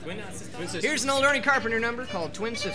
Here's an old Ernie Carpenter number called Twin Sisters.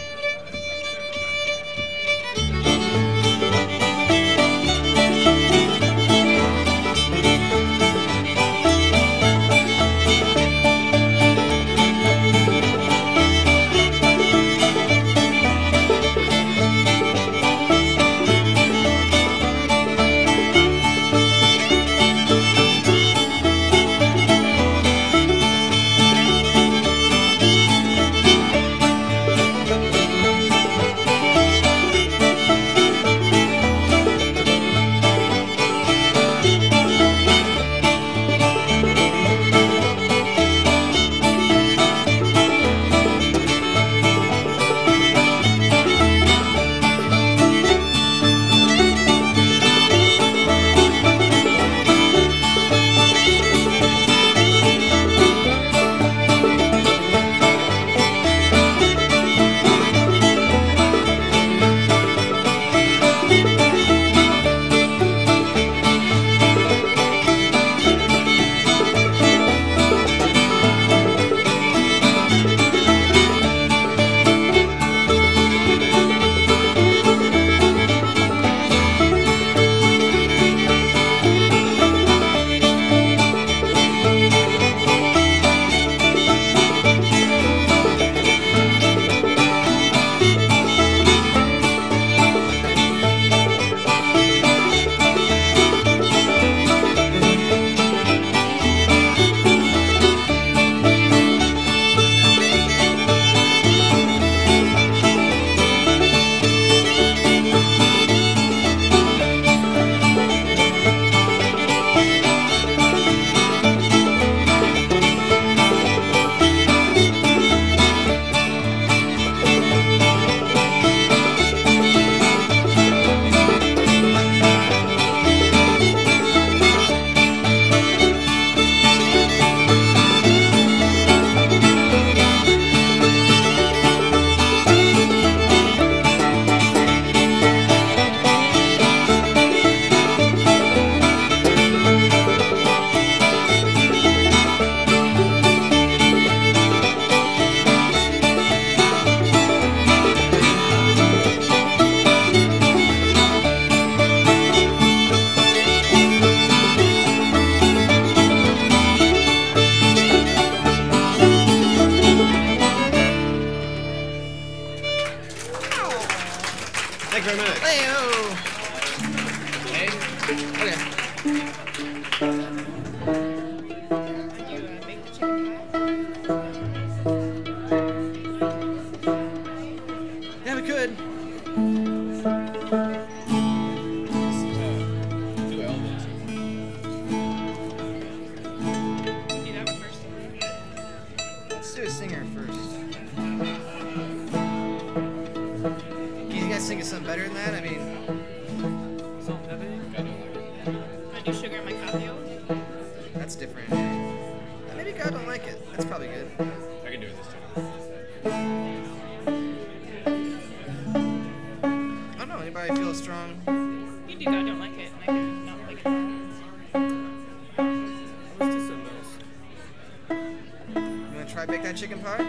Chicken pie?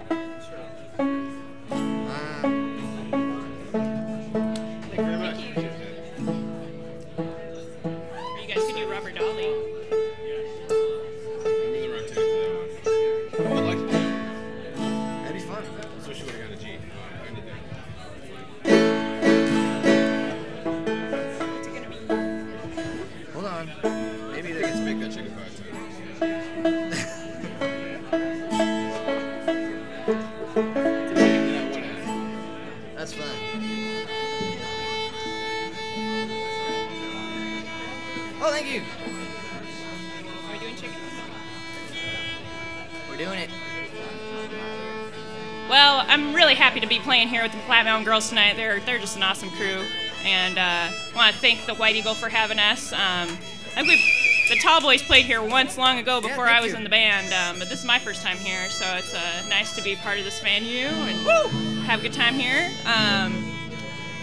Thank you very much. You guys could do Rubber Dolly. I would like to do it. That'd be fun. So she would have got a G. What's it gonna be? Hold on. Maybe they Let's make that chicken pie too. That's fine. Oh, thank you. Are we doing chicken? We're doing it. Well, I'm really happy to be playing here with the Flat Mountain Girls tonight. They're just an awesome crew, and I want to thank the White Eagle for having us. I think the Tall Boys played here once long ago before I was in the band, but this is my first time here, so it's nice to be part of this venue and have a good time here.